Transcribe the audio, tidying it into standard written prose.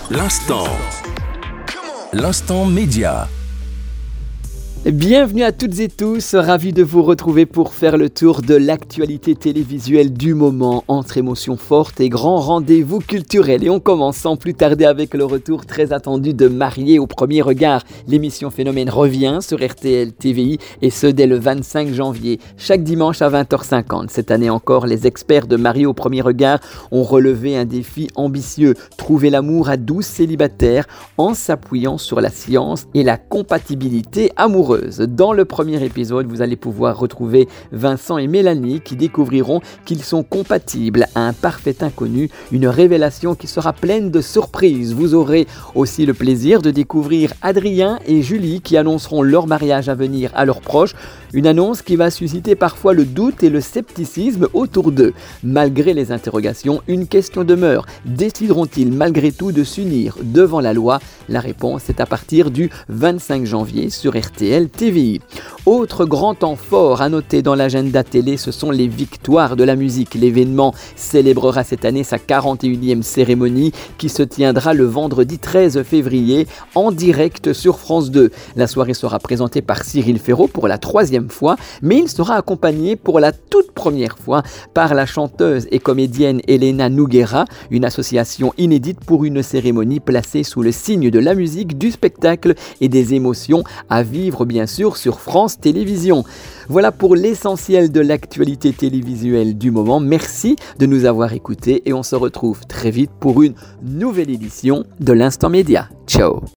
L'instant média. Bienvenue à toutes et tous, ravi de vous retrouver pour faire le tour de l'actualité télévisuelle du moment, entre émotions fortes et grands rendez-vous culturels. Et on commence sans plus tarder avec le retour très attendu de Mariés au premier regard. L'émission Phénomène revient sur RTL TVI et ce dès le 25 janvier, chaque dimanche à 20h50. Cette année encore, les experts de Mariés au premier regard ont relevé un défi ambitieux, trouver l'amour à 12 célibataires en s'appuyant sur la science et la compatibilité amoureuse. Dans le premier épisode, vous allez pouvoir retrouver Vincent et Mélanie qui découvriront qu'ils sont compatibles à un parfait inconnu, une révélation qui sera pleine de surprises. Vous aurez aussi le plaisir de découvrir Adrien et Julie qui annonceront leur mariage à venir à leurs proches, une annonce qui va susciter parfois le doute et le scepticisme autour d'eux. Malgré les interrogations, une question demeure. Décideront-ils malgré tout de s'unir devant la loi ? La réponse est à partir du 25 janvier sur RTL TVI. Autre grand temps fort à noter dans l'agenda télé, ce sont les victoires de la musique. L'événement célébrera cette année sa 41e cérémonie qui se tiendra le vendredi 13 février en direct sur France 2. La soirée sera présentée par Cyril Ferraud pour la 3e fois, mais il sera accompagné pour la toute première fois par la chanteuse et comédienne Elena Noguera, une association inédite pour une cérémonie placée sous le signe de la musique, du spectacle et des émotions à vivre bien sûr sur France Télévisions. Voilà pour l'essentiel de l'actualité télévisuelle du moment. Merci de nous avoir écoutés et on se retrouve très vite pour une nouvelle édition de l'Instant Média. Ciao.